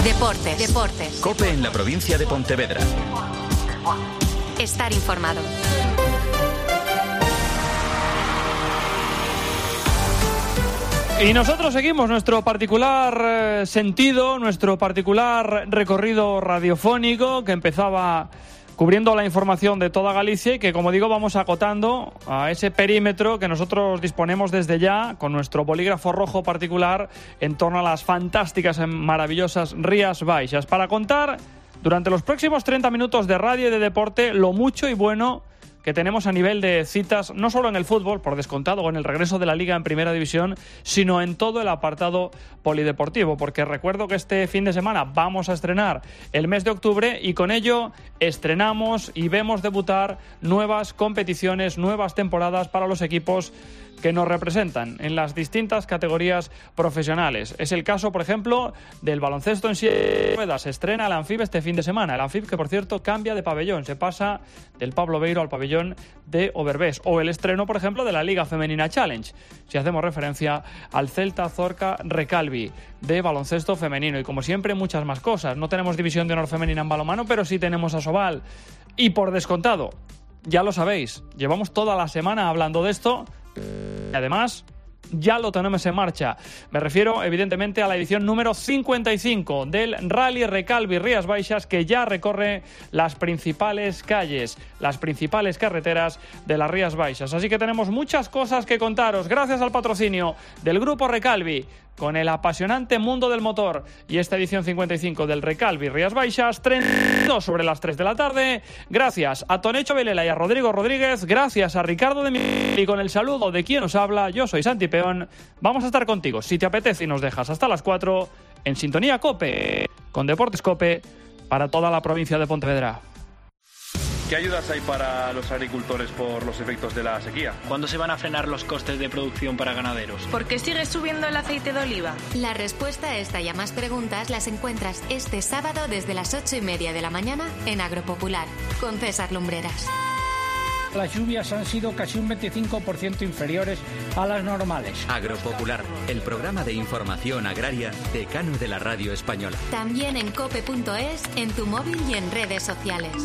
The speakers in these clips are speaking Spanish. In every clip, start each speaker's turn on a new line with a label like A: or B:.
A: Deportes.
B: COPE en la provincia de Pontevedra.
A: Estar informado.
C: Y nosotros seguimos nuestro particular sentido, nuestro particular recorrido radiofónico que empezaba cubriendo la información de toda Galicia y que, como digo, vamos acotando a ese perímetro que nosotros disponemos desde ya con nuestro bolígrafo rojo particular en torno a las fantásticas y maravillosas Rías Baixas, para contar durante los próximos 30 minutos de radio y de deporte lo mucho y bueno que tenemos a nivel de citas, no solo en el fútbol, por descontado, o en el regreso de la Liga en Primera División, sino en todo el apartado polideportivo, porque recuerdo que este fin de semana vamos a estrenar el mes de octubre y con ello estrenamos y vemos debutar nuevas competiciones, nuevas temporadas para los equipos que nos representan en las distintas categorías profesionales. Es el caso, por ejemplo, del baloncesto en silla de ruedas. Se estrena el Anfib este fin de semana. El Anfib, que por cierto cambia de pabellón, se pasa del Pablo Beiro al pabellón de Overbés. O el estreno, por ejemplo, de la Liga Femenina Challenge, si hacemos referencia al Celta Zorca Recalvi de baloncesto femenino. Y como siempre, muchas más cosas. No tenemos división de honor femenina en balonmano, pero sí tenemos a Sobal. Y por descontado, ya lo sabéis, llevamos toda la semana hablando de esto. Y además, ya lo tenemos en marcha. Me refiero, evidentemente, a la edición número 55 del Rally Recalvi Rías Baixas, que ya recorre las principales calles, las principales carreteras de las Rías Baixas. Así que tenemos muchas cosas que contaros, gracias al patrocinio del Grupo Recalvi, con el apasionante mundo del motor, y esta edición 55 del Recalvi Rías Baixas, 32 sobre las 3 de la tarde. Gracias a Tonecho Vilela y a Rodrigo Rodríguez, gracias a Ricardo de Miguel, y con el saludo de quien os habla, yo soy Santi Peón. Vamos a estar contigo, si te apetece y nos dejas, hasta las 4, en sintonía COPE, con Deportes COPE, para toda la provincia de Pontevedra.
D: ¿Qué ayudas hay para los agricultores por los efectos de la sequía?
E: ¿Cuándo se van a frenar los costes de producción para ganaderos?
F: ¿Por qué sigue subiendo el aceite de oliva?
A: La respuesta a esta y a más preguntas las encuentras este sábado desde las 8:30 de la mañana en Agropopular, con César Lumbreras.
G: Las lluvias han sido casi un 25% inferiores a las normales.
B: Agropopular, el programa de información agraria decano de la radio española.
A: También en cope.es, en tu móvil y en redes sociales.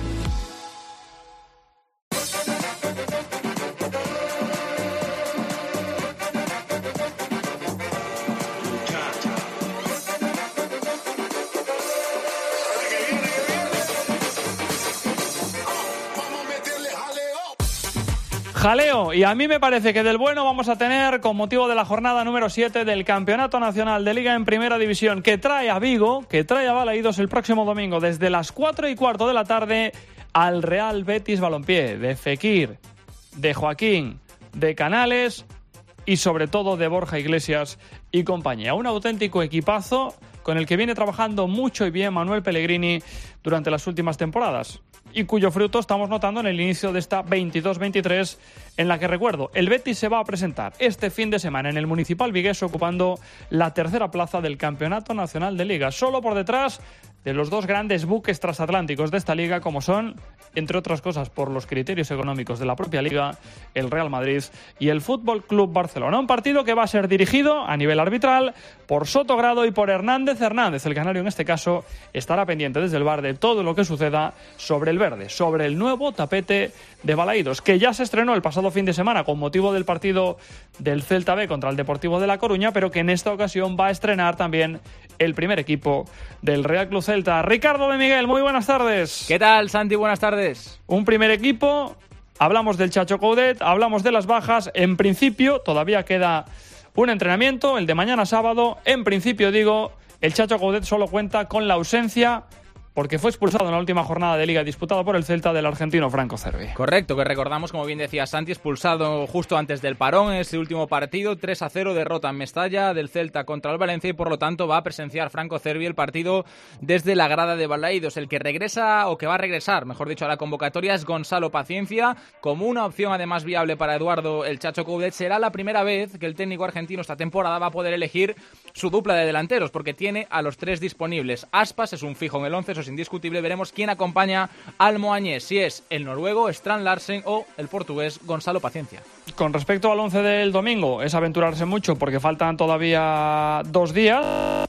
C: Jaleo, y a mí me parece que del bueno vamos a tener con motivo de la jornada número 7 del Campeonato Nacional de Liga en Primera División, que trae a Vigo, que trae a Balaídos el próximo domingo desde las 4:15 de la tarde al Real Betis Balompié, de Fekir, de Joaquín, de Canales y sobre todo de Borja Iglesias y compañía. Un auténtico equipazo con el que viene trabajando mucho y bien Manuel Pellegrini durante las últimas temporadas, y cuyo fruto estamos notando en el inicio de esta 22-23, en la que, recuerdo, el Betis se va a presentar este fin de semana en el Municipal vigués, ocupando la tercera plaza del Campeonato Nacional de Liga, solo por detrás de los dos grandes buques transatlánticos de esta liga, como son, entre otras cosas por los criterios económicos de la propia liga, el Real Madrid y el Fútbol Club Barcelona. Un partido que va a ser dirigido a nivel arbitral por Sotogrado y por Hernández. El canario en este caso estará pendiente desde el bar de todo lo que suceda sobre el verde, sobre el nuevo tapete de Balaídos, que ya se estrenó el pasado fin de semana con motivo del partido del Celta B contra el Deportivo de La Coruña, pero que en esta ocasión va a estrenar también el primer equipo del Real Club Celta. Ricardo de Miguel, muy buenas tardes.
H: ¿Qué tal, Santi? Buenas tardes.
C: Un primer equipo, hablamos del Chacho Coudet, hablamos de las bajas. En principio todavía queda un entrenamiento, el de mañana sábado. En principio, digo, el Chacho Coudet solo cuenta con la ausencia, porque fue expulsado en la última jornada de Liga disputada por el Celta, del argentino Franco Cervi.
H: Correcto, que recordamos, como bien decía Santi, expulsado justo antes del parón en ese último partido, 3-0, derrota en Mestalla del Celta contra el Valencia, y por lo tanto va a presenciar Franco Cervi el partido desde la grada de Balaídos. El que regresa, o que va a regresar, mejor dicho, a la convocatoria es Gonzalo Paciencia, como una opción además viable para Eduardo el Chacho Coudet. Será la primera vez que el técnico argentino esta temporada va a poder elegir su dupla de delanteros, porque tiene a los tres disponibles. Aspas es un fijo en el 11, eso es indiscutible. Veremos quién acompaña al moañés, si es el noruego Strand Larsen o el portugués Gonzalo Paciencia.
C: Con respecto al 11 del domingo, es aventurarse mucho porque faltan todavía 2 días.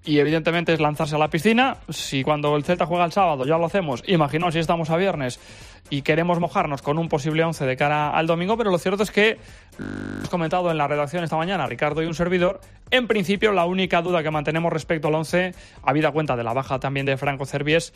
C: y evidentemente es lanzarse a la piscina. Si cuando el Celta juega el sábado ya lo hacemos, imaginaos si estamos a viernes y queremos mojarnos con un posible 11 de cara al domingo, pero lo cierto es que, hemos comentado en la redacción esta mañana, Ricardo y un servidor, en principio la única duda que mantenemos respecto al 11, habida cuenta de la baja también de Franco Cervi, es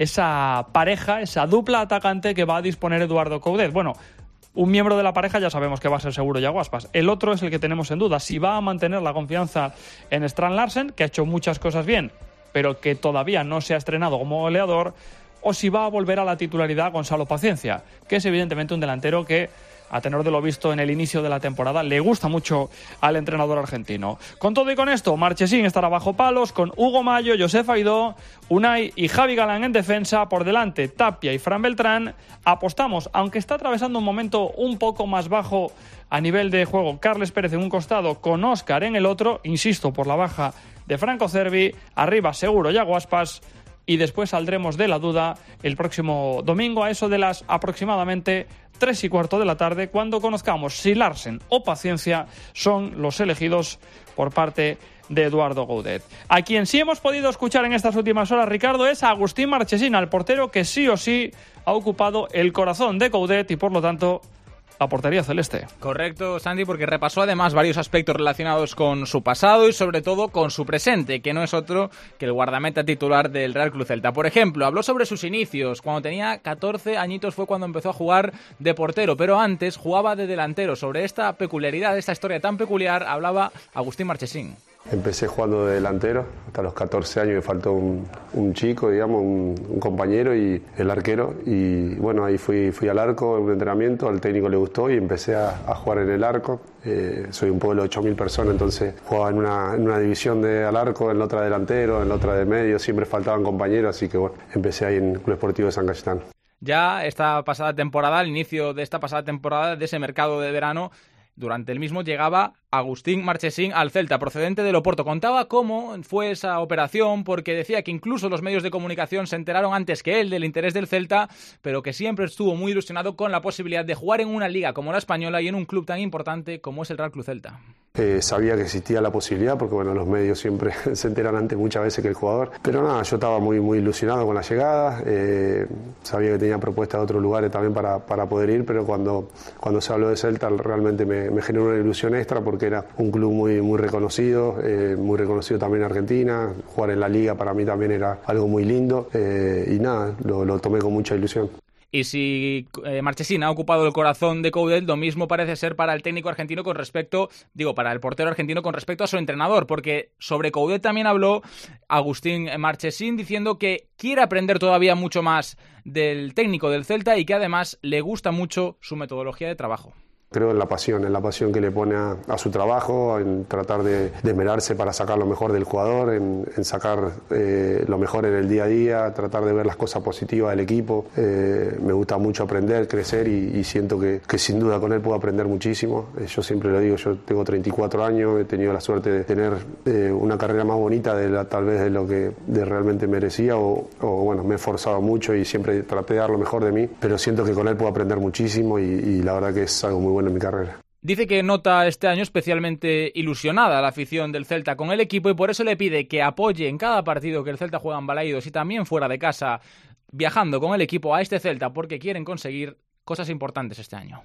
C: esa pareja, esa dupla atacante que va a disponer Eduardo Coudet. Bueno, un miembro de la pareja ya sabemos que va a ser seguro Yago Aspas. El otro es el que tenemos en duda, si va a mantener la confianza en Strand Larsen, que ha hecho muchas cosas bien, pero que todavía no se ha estrenado como goleador, o si va a volver a la titularidad Gonzalo Paciencia, que es evidentemente un delantero que, a tenor de lo visto en el inicio de la temporada, le gusta mucho al entrenador argentino. Con todo y con esto, Marchesín estará bajo palos, con Hugo Mayo, Josef Aidó, Unai y Javi Galán en defensa, por delante Tapia y Fran Beltrán. Apostamos, aunque está atravesando un momento un poco más bajo a nivel de juego, Carles Pérez en un costado, con Óscar en el otro, insisto, por la baja de Franco Cervi, arriba seguro Yago Aspas, y después saldremos de la duda el próximo domingo a eso de las aproximadamente 3:15 de la tarde, cuando conozcamos si Larsen o Paciencia son los elegidos por parte de Eduardo Coudet. A quien sí hemos podido escuchar en estas últimas horas, Ricardo, es a Agustín Marchesín, al portero que sí o sí ha ocupado el corazón de Coudet y por lo tanto la portería celeste.
H: Correcto, Santi, porque repasó además varios aspectos relacionados con su pasado y sobre todo con su presente, que no es otro que el guardameta titular del Real Club Celta. Por ejemplo, habló sobre sus inicios. Cuando tenía 14 añitos fue cuando empezó a jugar de portero, pero antes jugaba de delantero. Sobre esta peculiaridad, esta historia tan peculiar, hablaba Agustín Marchesín.
I: Empecé jugando de delantero, hasta los 14 años me faltó un chico, digamos, un compañero y el arquero. Y bueno, ahí fui al arco en un entrenamiento, al técnico le gustó y empecé a jugar en el arco. Soy un pueblo de 8.000 personas, entonces jugaba en una división de al arco, en la otra delantero, en la otra de medio, siempre faltaban compañeros, así que bueno, empecé ahí en el Club Esportivo de San Cayetano.
H: Ya esta pasada temporada, al inicio de esta pasada temporada, de ese mercado de verano, durante el mismo llegaba Agustín Marchesín al Celta, procedente del Oporto. Contaba cómo fue esa operación, porque decía que incluso los medios de comunicación se enteraron antes que él del interés del Celta, pero que siempre estuvo muy ilusionado con la posibilidad de jugar en una liga como la española y en un club tan importante como es el Real Club Celta.
I: Sabía que existía la posibilidad, porque bueno, los medios siempre se enteran antes muchas veces que el jugador, pero nada, yo estaba muy ilusionado con la llegada. Sabía que tenía propuestas de otros lugares también para poder ir, pero cuando se habló de Celta realmente me generó una ilusión extra, porque era un club muy reconocido también en Argentina. Jugar en la liga para mí también era algo muy lindo, y nada, lo tomé con mucha ilusión.
H: Y si Marchesín ha ocupado el corazón de Coudet, lo mismo parece ser para el técnico argentino para el portero argentino con respecto a su entrenador, porque sobre Coudet también habló Agustín Marchesín, diciendo que quiere aprender todavía mucho más del técnico del Celta y que además le gusta mucho su metodología de trabajo.
I: Creo en la pasión que le pone a su trabajo, en tratar de esmerarse para sacar lo mejor del jugador, en sacar lo mejor en el día a día, tratar de ver las cosas positivas del equipo. Me gusta mucho aprender, crecer y siento que sin duda con él puedo aprender muchísimo. Yo siempre lo digo, yo tengo 34 años, he tenido la suerte de tener una carrera más bonita tal vez de lo que realmente merecía, o bueno, me he esforzado mucho y siempre traté de dar lo mejor de mí, pero siento que con él puedo aprender muchísimo y la verdad que es algo muy bueno en mi carrera.
H: Dice que nota este año especialmente ilusionada la afición del Celta con el equipo y por eso le pide que apoye en cada partido que el Celta juega en Balaídos y también fuera de casa, viajando con el equipo a este Celta, porque quieren conseguir cosas importantes este año.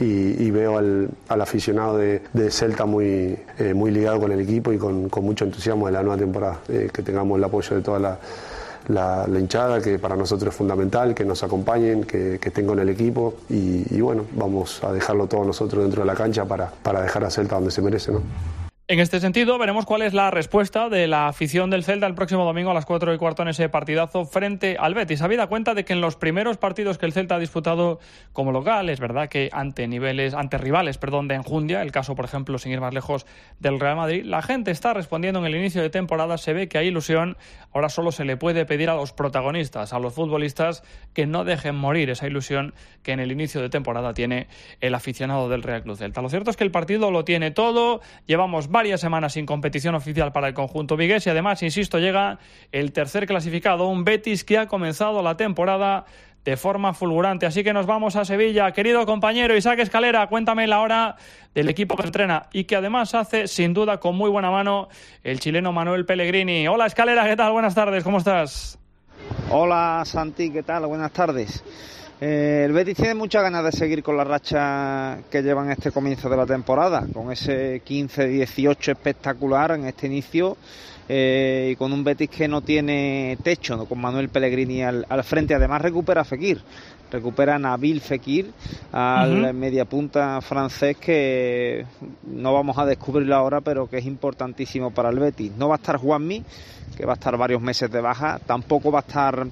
I: Y veo al aficionado de Celta muy ligado con el equipo y con mucho entusiasmo de la nueva temporada, que tengamos el apoyo de toda la hinchada, que para nosotros es fundamental, que nos acompañen, que estén con el equipo y bueno, vamos a dejarlo todo nosotros dentro de la cancha para dejar a Celta donde se merece, ¿no?
C: En este sentido, veremos cuál es la respuesta de la afición del Celta el próximo domingo a las 4:15 en ese partidazo frente al Betis. Habida cuenta de que en los primeros partidos que el Celta ha disputado como local, es verdad que ante rivales de enjundia, el caso, por ejemplo, sin ir más lejos, del Real Madrid, la gente está respondiendo en el inicio de temporada, se ve que hay ilusión. Ahora solo se le puede pedir a los protagonistas, a los futbolistas, que no dejen morir esa ilusión que en el inicio de temporada tiene el aficionado del Real Club Celta. Lo cierto es que el partido lo tiene todo, llevamos varias semanas sin competición oficial para el conjunto vigués y además, insisto, llega el tercer clasificado, un Betis que ha comenzado la temporada de forma fulgurante. Así que nos vamos a Sevilla. Querido compañero Isaac Escalera, cuéntame la hora del equipo que entrena y que además hace, sin duda, con muy buena mano, el chileno Manuel Pellegrini. Hola Escalera, ¿qué tal? Buenas tardes, ¿cómo estás?
J: Hola Santi, ¿qué tal? Buenas tardes. El Betis tiene muchas ganas de seguir con la racha que llevan este comienzo de la temporada, con ese 15-18 espectacular en este inicio, y con un Betis que no tiene techo, ¿no? Con Manuel Pellegrini al frente. Además recupera a Fekir, recupera a Nabil Fekir, al mediapunta francés, que no vamos a descubrirlo ahora, pero que es importantísimo para el Betis. No va a estar Juanmi, que va a estar varios meses de baja, tampoco va a estar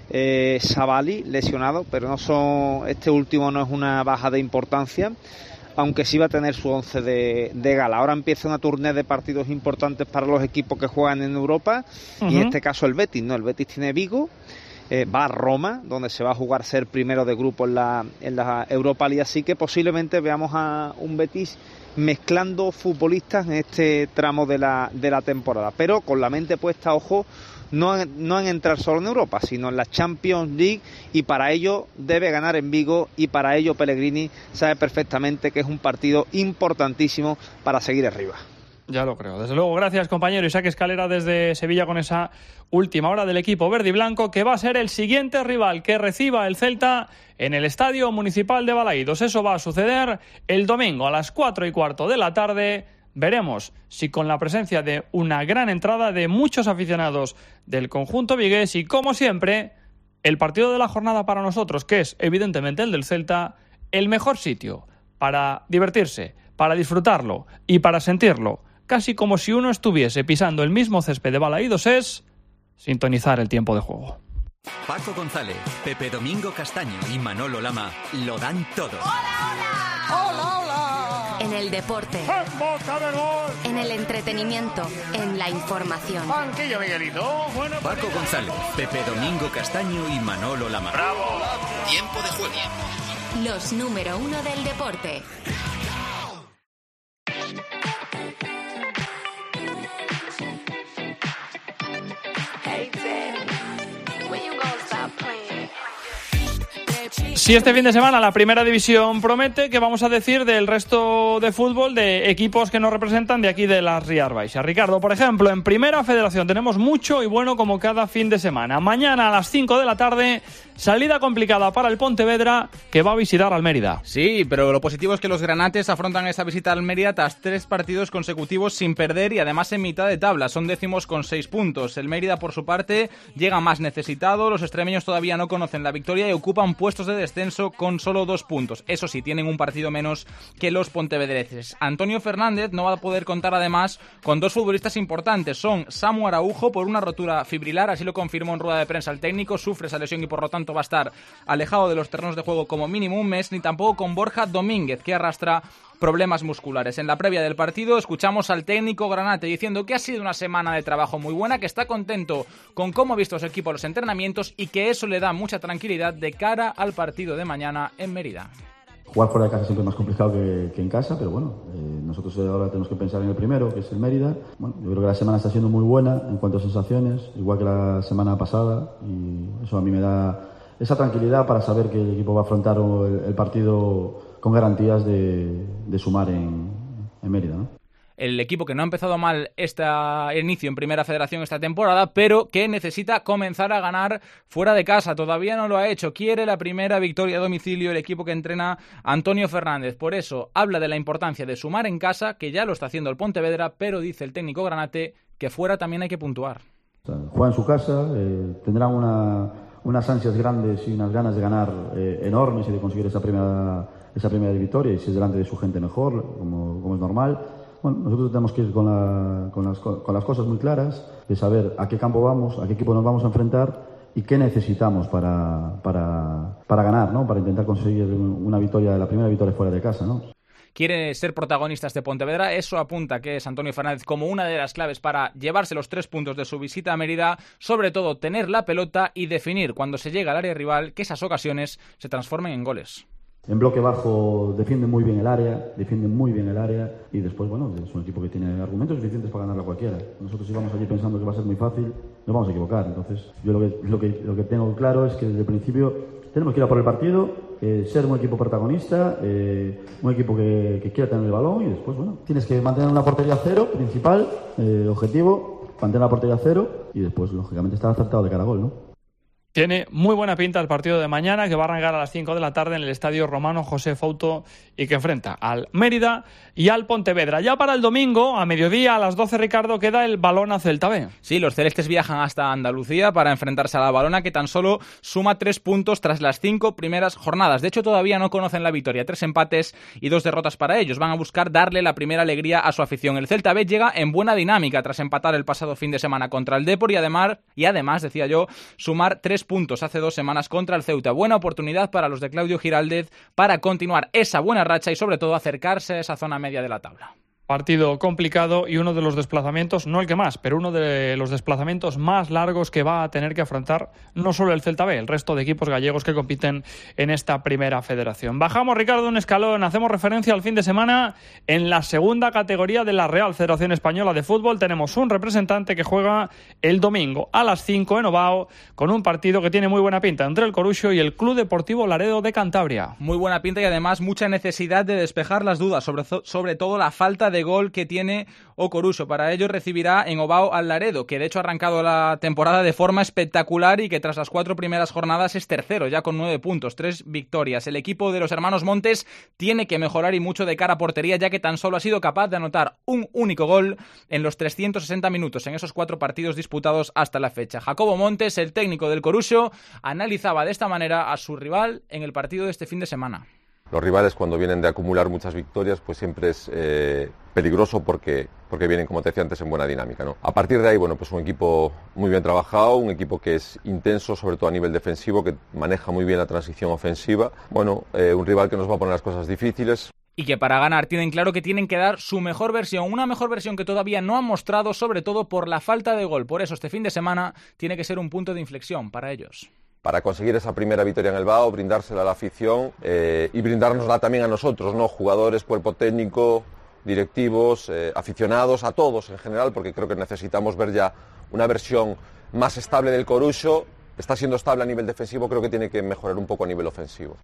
J: Savali, lesionado, pero este último no es una baja de importancia, aunque sí va a tener su 11 de gala. Ahora empieza una tournée de partidos importantes para los equipos que juegan en Europa, y en este caso el Betis, ¿no? El Betis tiene Vigo, va a Roma, donde se va a jugar ser primero de grupo en la Europa League, así que posiblemente veamos a un Betis mezclando futbolistas en este tramo de la temporada, pero con la mente puesta, ojo, no en entrar solo en Europa, sino en la Champions League, y para ello debe ganar en Vigo, y para ello Pellegrini sabe perfectamente que es un partido importantísimo para seguir arriba.
C: Ya lo creo, desde luego. Gracias, compañero Isaac Escalera desde Sevilla con esa última hora del equipo verde y blanco, que va a ser el siguiente rival que reciba el Celta en el Estadio Municipal de Balaídos. Eso va a suceder el domingo a las 4:15 de la tarde. Veremos si con la presencia de una gran entrada de muchos aficionados del conjunto vigués, y como siempre, el partido de la jornada para nosotros, que es evidentemente el del Celta, el mejor sitio para divertirse, para disfrutarlo y para sentirlo, casi como si uno estuviese pisando el mismo césped de Balaídos, es sintonizar el tiempo de juego.
B: Paco González, Pepe Domingo Castaño y Manolo Lama lo dan todo.
A: ¡Hola, hola! ¡Hola, hola! En el deporte,
K: ¡en boca de gol!
A: En el entretenimiento, en la información.
K: ¡Banquillo, Miguelito! Bueno,
B: Paco González, Pepe Domingo Castaño y Manolo Lama.
K: ¡Bravo!
B: Tiempo de juego.
A: Los número uno del deporte.
C: Si este fin de semana la primera división promete, ¿qué vamos a decir del resto de fútbol de equipos que nos representan de aquí de las Rías Baixas? Ricardo, por ejemplo, en Primera Federación tenemos mucho y bueno como cada fin de semana. Mañana a las 5 de la tarde, salida complicada para el Pontevedra, que va a visitar al Mérida.
H: Sí, pero lo positivo es que los granates afrontan esa visita al Mérida tras 3 partidos consecutivos sin perder, y además en mitad de tabla. Son décimos con 6 puntos. El Mérida, por su parte, llega más necesitado. Los extremeños todavía no conocen la victoria y ocupan puestos de descenso con solo 2 puntos. Eso sí, tienen un partido menos que los pontevedreses. Antonio Fernández no va a poder contar además con 2 futbolistas importantes. Son Samu Araujo, por una rotura fibrilar, así lo confirmó en rueda de prensa el técnico, sufre esa lesión y por lo tanto va a estar alejado de los terrenos de juego como mínimo un mes, ni tampoco con Borja Domínguez, que arrastra problemas musculares. En la previa del partido escuchamos al técnico granate diciendo que ha sido una semana de trabajo muy buena, que está contento con cómo ha visto su equipo los entrenamientos y que eso le da mucha tranquilidad de cara al partido de mañana en Mérida.
L: Jugar fuera de casa siempre es más complicado que en casa, pero bueno, nosotros ahora tenemos que pensar en el primero, que es el Mérida. Bueno, yo creo que la semana está siendo muy buena en cuanto a sensaciones, igual que la semana pasada, y eso a mí me da esa tranquilidad para saber que el equipo va a afrontar el partido con garantías de sumar en Mérida, ¿no?
H: El equipo que no ha empezado mal este inicio en Primera Federación esta temporada, pero que necesita comenzar a ganar fuera de casa. Todavía no lo ha hecho. Quiere la primera victoria a domicilio el equipo que entrena Antonio Fernández. Por eso habla de la importancia de sumar en casa, que ya lo está haciendo el Pontevedra, pero dice el técnico granate que fuera también hay que puntuar.
L: O sea, juega en su casa, tendrán unas ansias grandes y unas ganas de ganar enormes y de conseguir esa primera victoria, y si es delante de su gente mejor, como es normal. Bueno, nosotros tenemos que ir con las cosas muy claras, de saber a qué campo vamos, a qué equipo nos vamos a enfrentar y qué necesitamos para ganar, ¿no? Para intentar conseguir una victoria, la primera victoria fuera de casa, ¿no?
H: Quiere ser protagonista este Pontevedra, eso apunta que es Antonio Fernández como una de las claves para llevarse los 3 puntos de su visita a Mérida, sobre todo tener la pelota y definir cuando se llega al área rival que esas ocasiones se transformen en goles.
L: En bloque bajo defienden muy bien el área y después, bueno, es un equipo que tiene argumentos suficientes para ganarla cualquiera. Nosotros íbamos allí pensando que va a ser muy fácil nos vamos a equivocar. Entonces, yo lo que tengo claro es que desde el principio tenemos que ir a por el partido, ser un equipo protagonista, un equipo que quiera tener el balón y después, bueno, tienes que mantener una portería cero, principal, objetivo, mantener la portería cero y después, lógicamente, estar acertado de cara a gol, ¿no?
C: Tiene muy buena pinta el partido de mañana, que va a arrancar a las 5 de la tarde en el Estadio Romano José Fouto y que enfrenta al Mérida y al Pontevedra. Ya para el domingo, a mediodía, a las 12, Ricardo, queda el Valona Celta B.
H: Sí, los celestes viajan hasta Andalucía para enfrentarse a la Valona, que tan solo suma 3 puntos tras las 5 primeras jornadas. De hecho, todavía no conocen la victoria. 3 empates y 2 derrotas para ellos. Van a buscar darle la primera alegría a su afición. El Celta B llega en buena dinámica tras empatar el pasado fin de semana contra el Depor y además, decía yo, sumar 3 puntos hace 2 semanas contra el Ceuta. Buena oportunidad para los de Claudio Giraldez para continuar esa buena racha y sobre todo acercarse a esa zona media de la tabla.
C: Partido complicado y uno de los desplazamientos, no el que más, pero uno de los desplazamientos más largos que va a tener que afrontar no solo el Celta B, el resto de equipos gallegos que compiten en esta primera federación. Bajamos, Ricardo, un escalón, hacemos referencia al fin de semana en la segunda categoría de la Real Federación Española de Fútbol. Tenemos un representante que juega el domingo a las 5 en Ovao con un partido que tiene muy buena pinta entre el Coruxo y el Club Deportivo Laredo de Cantabria.
H: Muy buena pinta y además mucha necesidad de despejar las dudas, sobre todo la falta de gol que tiene O Coruxo. Para ello recibirá en Ovao al Laredo, que de hecho ha arrancado la temporada de forma espectacular y que tras las 4 primeras jornadas es tercero, ya con 9 puntos, 3 victorias. El equipo de los hermanos Montes tiene que mejorar y mucho de cara a portería, ya que tan solo ha sido capaz de anotar un único gol en los 360 minutos en esos 4 partidos disputados hasta la fecha. Jacobo Montes, el técnico del Coruxo, analizaba de esta manera a su rival en el partido de este fin de semana.
M: Los rivales, cuando vienen de acumular muchas victorias, pues siempre es peligroso porque vienen, como te decía antes, en buena dinámica, ¿no? A partir de ahí, bueno, pues un equipo muy bien trabajado, un equipo que es intenso, sobre todo a nivel defensivo, que maneja muy bien la transición ofensiva. Bueno, un rival que nos va a poner las cosas difíciles.
H: Y que para ganar tienen claro que tienen que dar su mejor versión, una mejor versión que todavía no han mostrado, sobre todo por la falta de gol. Por eso este fin de semana tiene que ser un punto de inflexión para ellos.
M: Para conseguir esa primera victoria en el Vao, brindársela a la afición y brindárnosla también a nosotros, ¿no? Jugadores, cuerpo técnico, directivos, aficionados, a todos en general, porque creo que necesitamos ver ya una versión más estable del Coruxo. Está siendo estable a nivel defensivo, creo que tiene que mejorar un poco a nivel ofensivo.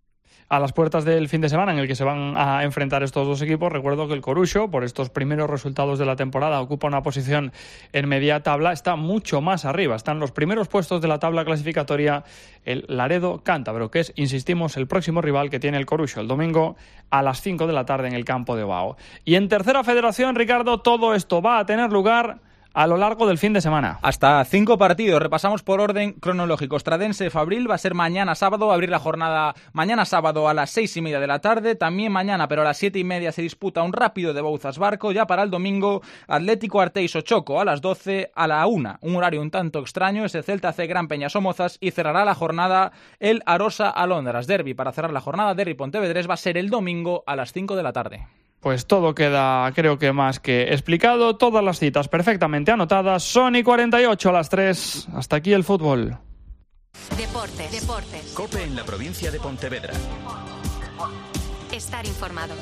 C: A las puertas del fin de semana en el que se van a enfrentar estos dos equipos, recuerdo que el Coruxo, por estos primeros resultados de la temporada, ocupa una posición en media tabla, está mucho más arriba, están los primeros puestos de la tabla clasificatoria el Laredo Cántabro, que es, insistimos, el próximo rival que tiene el Coruxo el domingo a las 5 de la tarde en el campo de Ovao. Y en tercera federación, Ricardo, todo esto va a tener lugar a lo largo del fin de semana.
H: Hasta 5 partidos. Repasamos por orden cronológico. Estradense Fabril va a ser mañana sábado, abrir la jornada mañana sábado a las 6:30 de la tarde. También mañana, pero a las 7:30 se disputa un rápido de Bouzas Barco. Ya para el domingo, Atlético Arteixo Choco a las 12 a la 1. Un horario un tanto extraño, es el Celta C Gran Peña Somozas y cerrará la jornada el Arosa Alondras. Derbi para cerrar la jornada, Derbi Pontevedrés va a ser el domingo a las 5 de la tarde.
C: Pues todo queda, creo que más que explicado, todas las citas perfectamente anotadas. Son y 48 a las 3. Hasta aquí el fútbol.
A: Deportes.
B: COPE en la provincia de Pontevedra.
A: Estar informado.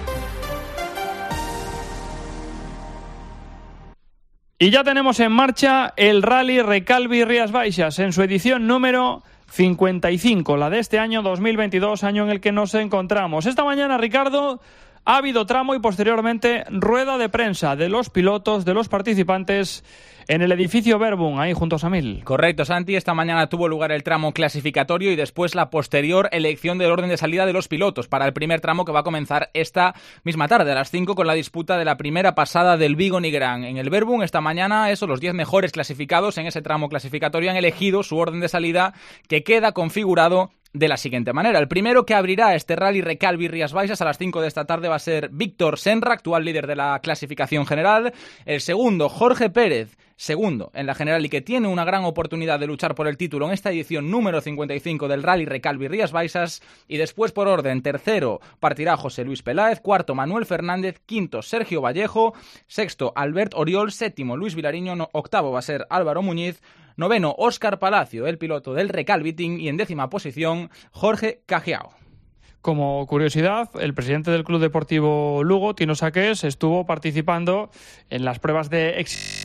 C: Y ya tenemos en marcha el Rally Recalvi Rías Baixas en su edición número 55, la de este año 2022, año en el que nos encontramos. Esta mañana, Ricardo, ha habido tramo y posteriormente rueda de prensa de los pilotos, de los participantes en el edificio Verbum, ahí junto a Samil.
H: Correcto, Santi. Esta mañana tuvo lugar el tramo clasificatorio y después la posterior elección del orden de salida de los pilotos para el primer tramo que va a comenzar esta misma tarde a las 5 con la disputa de la primera pasada del Vigo Nigrán. En el Verbum esta mañana, los 10 mejores clasificados en ese tramo clasificatorio han elegido su orden de salida, que queda configurado de la siguiente manera. El primero que abrirá este Rally Recalvi Rías Baixas a las 5 de esta tarde va a ser Víctor Senra, actual líder de la clasificación general. El segundo, Jorge Pérez, segundo en la general y que tiene una gran oportunidad de luchar por el título en esta edición número 55 del Rally Recalvi Rías Baixas. Y después, por orden, tercero partirá José Luis Peláez, cuarto Manuel Fernández, quinto Sergio Vallejo, sexto Albert Oriol, séptimo Luis Vilariño, octavo va a ser Álvaro Muñiz, noveno, Óscar Palacio, el piloto del Recalvi Team, y en décima posición, Jorge Cajiao.
C: Como curiosidad, el presidente del Club Deportivo Lugo, Tino Saqués, estuvo participando en las pruebas de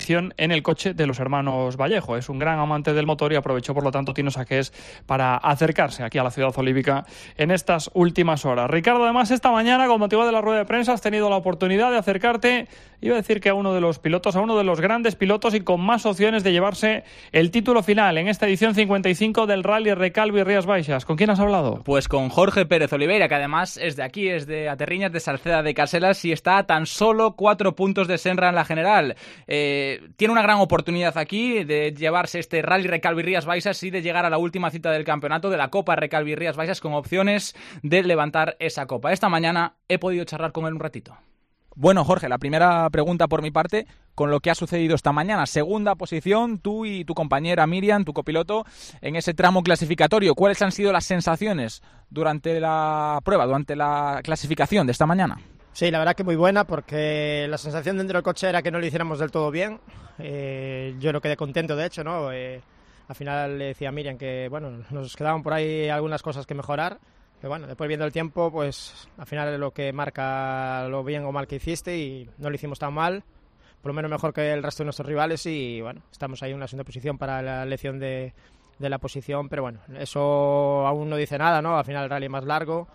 C: dirección en el coche de los hermanos Vallejo. Es un gran amante del motor y aprovechó, por lo tanto, Tino Saqués para acercarse aquí a la ciudad olívica en estas últimas horas. Ricardo, además, esta mañana, con motivo de la rueda de prensa, has tenido la oportunidad de acercarte, iba a decir que a uno de los pilotos, a uno de los grandes pilotos y con más opciones de llevarse el título final en esta edición 55 del Rally Recalvi Rías Baixas. ¿Con quién has hablado?
H: Pues con Jorge Pérez Oliveira, que además es de aquí, es de Aterriñas, de Salceda de Caselas, y está a tan solo 4 puntos de Senra en la general. Tiene una gran oportunidad aquí de llevarse este Rally Recalvi Rías Baixas y de llegar a la última cita del campeonato de la Copa Recalvi Rías Baixas, con opciones de levantar esa copa. Esta mañana he podido charlar con él un ratito. Bueno, Jorge, la primera pregunta por mi parte, con lo que ha sucedido esta mañana. Segunda posición, tú y tu compañera Miriam, tu copiloto, en ese tramo clasificatorio. ¿Cuáles han sido las sensaciones durante la prueba, durante la clasificación de esta mañana?
N: Sí, la verdad que muy buena, porque la sensación dentro del coche era que no lo hiciéramos del todo bien. Yo no quedé contento, de hecho, ¿no? Al final le decía a Miriam que, bueno, nos quedaban por ahí algunas cosas que mejorar. Pero bueno, después viendo el tiempo, pues al final es lo que marca lo bien o mal que hiciste, y no lo hicimos tan mal, por lo menos mejor que el resto de nuestros rivales, y bueno, estamos ahí en una segunda posición para la elección de la posición, pero bueno, eso aún no dice nada, ¿no? Al final el rally es más largo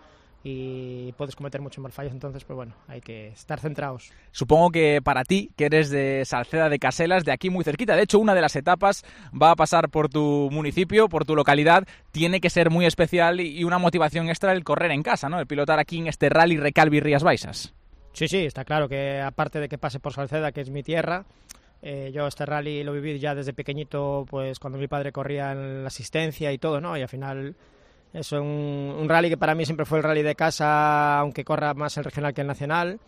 N: y puedes cometer muchos más fallos, entonces pues bueno, hay que estar centrados.
H: Supongo que para ti, que eres de Salceda de Caselas, de aquí muy cerquita, de hecho una de las etapas va a pasar por tu municipio, por tu localidad, tiene que ser muy especial y una motivación extra el correr en casa, ¿no? El pilotar aquí en este Rally Recalvi Rías Baixas.
N: Sí, está claro que aparte de que pase por Salceda, que es mi tierra, yo este rally lo viví ya desde pequeñito, pues cuando mi padre corría en la asistencia y todo, ¿no? Y al final es un rally que para mí siempre fue el rally de casa, aunque corra más el regional que el nacional.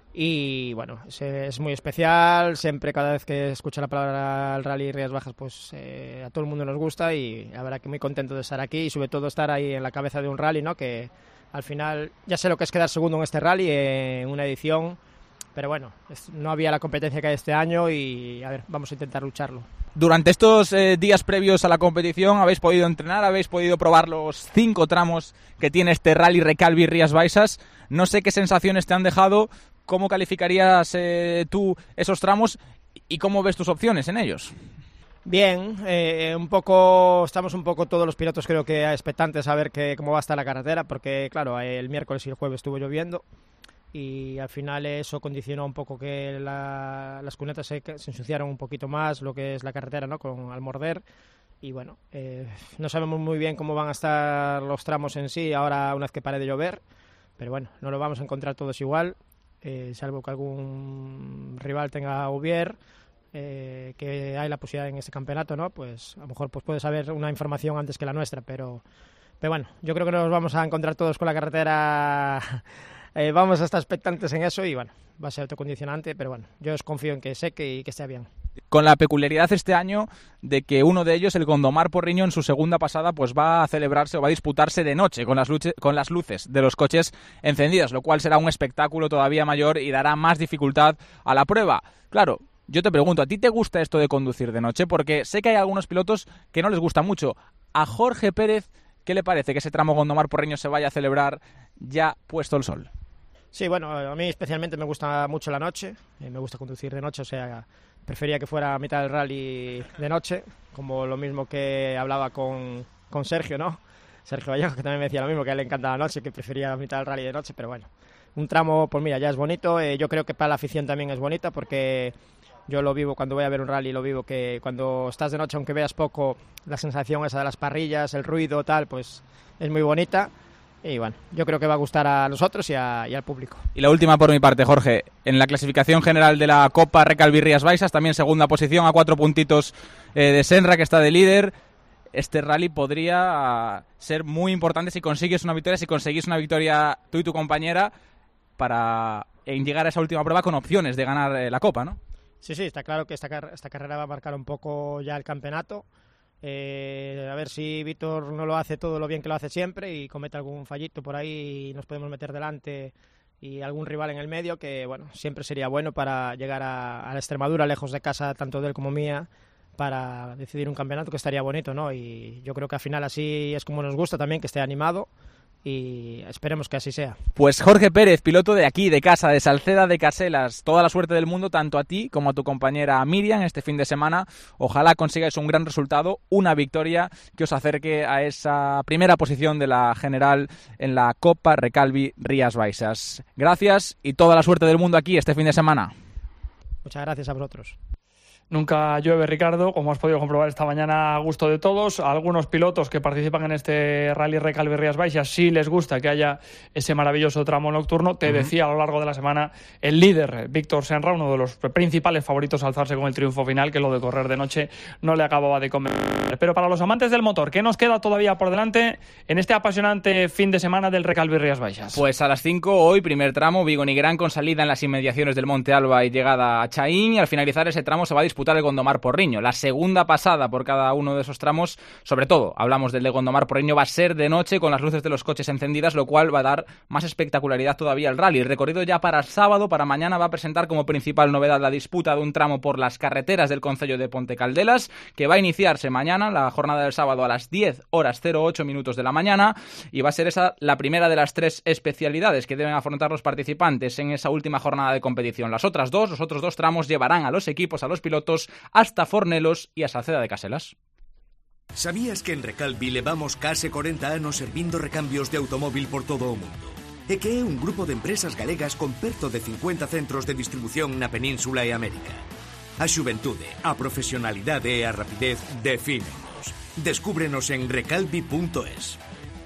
N: Y bueno, es muy especial. Siempre, cada vez que escucho la palabra el Rally Rías Baixas, pues a todo el mundo nos gusta, y la verdad que muy contento de estar aquí y sobre todo estar ahí en la cabeza de un rally, ¿no? Que al final ya sé lo que es quedar segundo en este rally, en una edición, pero bueno, no había la competencia que hay este año y a ver, vamos a intentar lucharlo.
H: Durante estos días previos a la competición, ¿habéis podido entrenar? ¿Habéis podido probar los 5 tramos que tiene este Rally Recalvi Rías Baixas? No sé qué sensaciones te han dejado, ¿cómo calificarías tú esos tramos y cómo ves tus opciones en ellos?
N: Bien, estamos un poco todos los pilotos, creo que expectantes a ver cómo va a estar la carretera, porque claro, el miércoles y el jueves estuvo lloviendo y al final eso condicionó un poco que las cunetas se ensuciaron un poquito más, lo que es la carretera, ¿no? Al morder. Y bueno, no sabemos muy bien cómo van a estar los tramos en sí ahora una vez que pare de llover, pero bueno, no lo vamos a encontrar todos igual, salvo que algún rival tenga Ubier, que hay la posibilidad en este campeonato, ¿no? Pues a lo mejor pues puedes saber una información antes que la nuestra, pero bueno, yo creo que nos vamos a encontrar todos con la carretera. Vamos a estar expectantes en eso y bueno, va a ser autocondicionante, pero bueno, yo os confío en que seque y que esté bien.
H: Con la peculiaridad este año de que uno de ellos, el Gondomar Porriño, en su segunda pasada, pues va a celebrarse o va a disputarse de noche con las luces de los coches encendidas, lo cual será un espectáculo todavía mayor y dará más dificultad a la prueba. Claro, yo te pregunto, ¿a ti te gusta esto de conducir de noche? Porque sé que hay algunos pilotos que no les gusta mucho. A Jorge Pérez, ¿qué le parece que ese tramo Gondomar Porriño se vaya a celebrar ya puesto el sol?
N: Sí, bueno, a mí especialmente me gusta mucho la noche, me gusta conducir de noche, o sea, prefería que fuera a mitad del rally de noche, como lo mismo que hablaba con Sergio, ¿no? Sergio Vallejo, que también me decía lo mismo, que a él le encanta la noche, que prefería a mitad del rally de noche, pero bueno, un tramo, pues mira, ya es bonito, yo creo que para la afición también es bonita, porque yo lo vivo cuando voy a ver un rally, lo vivo que cuando estás de noche, aunque veas poco, la sensación esa de las parrillas, el ruido, tal, pues es muy bonita. Y bueno, yo creo que va a gustar a nosotros y al público.
H: Y la última por mi parte, Jorge. En la clasificación general de la Copa Recalvi Rías Baixas, también segunda posición, a 4 puntitos de Senra, que está de líder. Este rally podría ser muy importante si consigues una victoria tú y tu compañera, para llegar a esa última prueba con opciones de ganar la Copa, ¿no?
N: Sí, está claro que esta carrera va a marcar un poco ya el campeonato. A ver si Víctor no lo hace todo lo bien que lo hace siempre y comete algún fallito por ahí y nos podemos meter delante, y algún rival en el medio, que bueno, siempre sería bueno para llegar a la Extremadura, lejos de casa tanto de él como mía, para decidir un campeonato, que estaría bonito, ¿no? Y yo creo que al final así es como nos gusta también, que esté animado, y esperemos que así sea.
H: Pues Jorge Pérez, piloto de aquí, de casa, de Salceda de Caselas, toda la suerte del mundo tanto a ti como a tu compañera Miriam este fin de semana. Ojalá consigáis un gran resultado, una victoria que os acerque a esa primera posición de la general en la Copa Recalvi Rías Baixas. Gracias y toda la suerte del mundo aquí este fin de semana.
N: Muchas gracias a vosotros.
C: Nunca llueve, Ricardo, como has podido comprobar esta mañana a gusto de todos. A algunos pilotos que participan en este Rally Recalvi Rías Baixas sí les gusta que haya ese maravilloso tramo nocturno. Te decía a lo largo de la semana el líder, Víctor Senra, uno de los principales favoritos a alzarse con el triunfo final, que lo de correr de noche no le acababa de convencer. Pero para los amantes del motor, ¿qué nos queda todavía por delante en este apasionante fin de semana del Recalvi Rías Baixas?
H: Pues a las 5 hoy, primer tramo, Vigo-Nigrán con salida en las inmediaciones del Monte Alba y llegada a Chaín, y al finalizar ese tramo se va a disputar el Gondomar Porriño. La segunda pasada por cada uno de esos tramos, sobre todo hablamos del de Gondomar Porriño, va a ser de noche con las luces de los coches encendidas, lo cual va a dar más espectacularidad todavía al rally. El recorrido ya para el sábado, para mañana, va a presentar como principal novedad la disputa de un tramo por las carreteras del concello de Ponte Caldelas, que va a iniciarse mañana, la jornada del sábado, a las 10:08 de la mañana, y va a ser esa la primera de las 3 especialidades que deben afrontar los participantes en esa última jornada de competición. Los otros dos tramos llevarán a los equipos, a los pilotos, hasta Fornelos e a Salceda de Caselas.
O: ¿Sabías que en Recalvi levamos case 40 anos servindo recambios de automóvil por todo o mundo? E que é un grupo de empresas galegas con perto de 50 centros de distribución na Península e América. A xuventude, a profesionalidade e a rapidez defínenos. Descúbrenos en recalvi.es.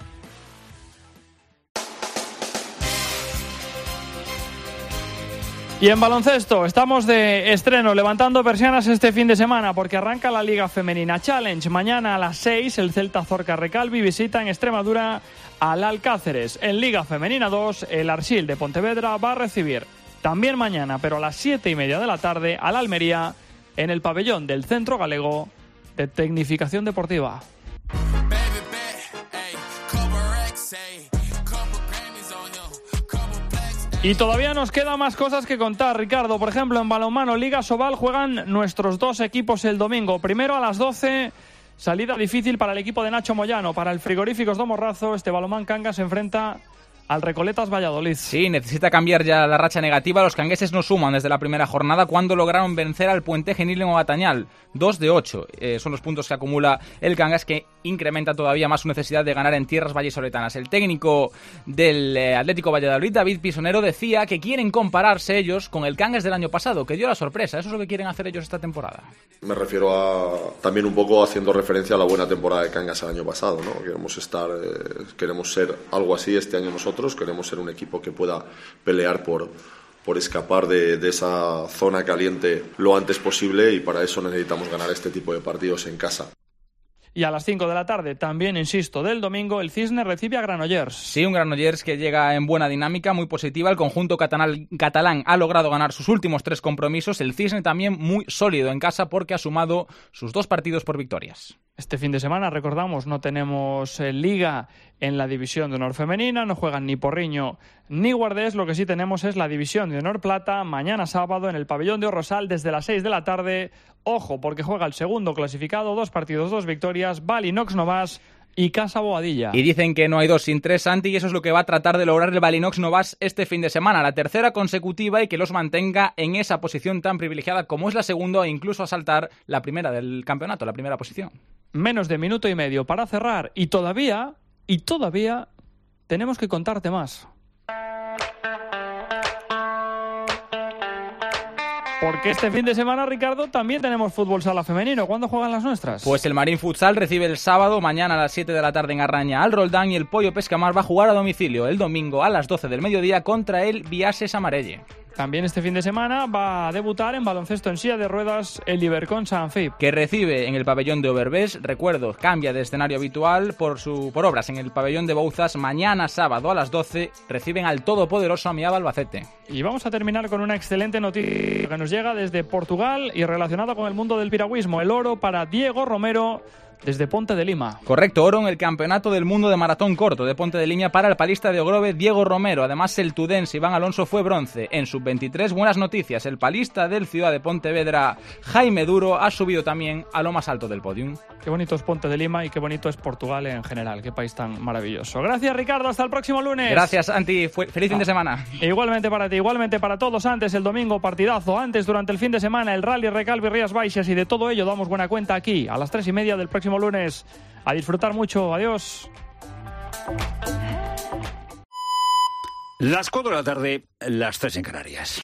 C: Y en baloncesto, estamos de estreno, levantando persianas este fin de semana, porque arranca la Liga Femenina Challenge. Mañana a las 6, el Celta Zorca Recalvi visita en Extremadura al Alcáceres. En Liga Femenina 2, el Arxil de Pontevedra va a recibir también mañana, pero a las 7:30 de la tarde, al Almería en el pabellón del Centro Galego de Tecnificación Deportiva. Y todavía nos quedan más cosas que contar, Ricardo. Por ejemplo, en balonmano, Liga Sobal, juegan nuestros 2 equipos el domingo. Primero a las 12, salida difícil para el equipo de Nacho Moyano. Para el Frigoríficos do Morrazo, este balonmán Cangas se enfrenta al Recoletas Valladolid.
H: Sí, necesita cambiar ya la racha negativa. Los cangueses no suman desde la primera jornada cuando lograron vencer al Puente Genil en Batañal. 2 de 8 son los puntos que acumula el Cangas, que incrementa todavía más su necesidad de ganar en tierras vallisoletanas. El técnico del Atlético Valladolid, David Pisonero, decía que quieren compararse ellos con el Cangas del año pasado, que dio la sorpresa. Eso es lo que quieren hacer ellos esta temporada.
P: Me refiero a también un poco haciendo referencia a la buena temporada de Cangas el año pasado, ¿no? Queremos ser algo así este año nosotros. Queremos ser un equipo que pueda pelear por escapar de esa zona caliente lo antes posible, y para eso necesitamos ganar este tipo de partidos en casa.
C: Y a las 5 de la tarde, también, insisto, del domingo, el Cisne recibe a Granollers.
H: Sí, un Granollers que llega en buena dinámica, muy positiva. El conjunto catalán ha logrado ganar sus últimos 3 compromisos. El Cisne también muy sólido en casa, porque ha sumado sus 2 partidos por victorias.
C: Este fin de semana, recordamos, no tenemos liga en la División de Honor Femenina, no juegan ni Porriño ni Guardés. Lo que sí tenemos es la División de Honor Plata, mañana sábado en el pabellón de Orrosal desde las 6 de la tarde. Ojo, porque juega el segundo clasificado, 2 partidos, 2 victorias, Valinox Novas y Casa Boadilla.
H: Y dicen que no hay 2 sin 3, Santi, y eso es lo que va a tratar de lograr el Valinox Novas este fin de semana, la tercera consecutiva, y que los mantenga en esa posición tan privilegiada como es la segunda, e incluso asaltar la primera del campeonato, la primera posición.
C: Menos de minuto y medio para cerrar, y todavía tenemos que contarte más. Porque este fin de semana, Ricardo, también tenemos fútbol sala femenino. ¿Cuándo juegan las nuestras?
H: Pues el Marín Futsal recibe el sábado, mañana a las 7 de la tarde en Arraña al Roldán, y el Pollo Pescamar va a jugar a domicilio el domingo a las 12 del mediodía contra el Viases Amarelle.
C: También este fin de semana va a debutar en baloncesto en silla de ruedas el Ibercon Sanfib,
H: que recibe en el pabellón de Overbés. Recuerdo, cambia de escenario habitual por obras en el pabellón de Bouzas. Mañana sábado a las 12 reciben al todopoderoso Amiaba Albacete.
C: Y vamos a terminar con una excelente noticia que nos llega desde Portugal y relacionada con el mundo del piragüismo. El oro para Diego Romero desde Ponte de Lima.
H: Correcto, oro en el Campeonato del Mundo de Maratón Corto de Ponte de Lima para el palista de Ogrove Diego Romero. Además, el tudense Iván Alonso fue bronce. En sub-23, buenas noticias. El palista del Ciudad de Pontevedra, Jaime Duro, ha subido también a lo más alto del podium.
C: Qué bonito es Ponte de Lima y qué bonito es Portugal en general. Qué país tan maravilloso. Gracias, Ricardo. Hasta el próximo lunes.
H: Gracias, Santi. Feliz fin de semana.
C: Igualmente para ti, igualmente para todos. Antes, el domingo, partidazo. Antes, durante el fin de semana, el Rally Recalvi Rías Baixas. Y de todo ello damos buena cuenta aquí, a las 3:30 del próximo lunes. A disfrutar mucho. Adiós.
Q: Las 4 de la tarde, las 3 en Canarias.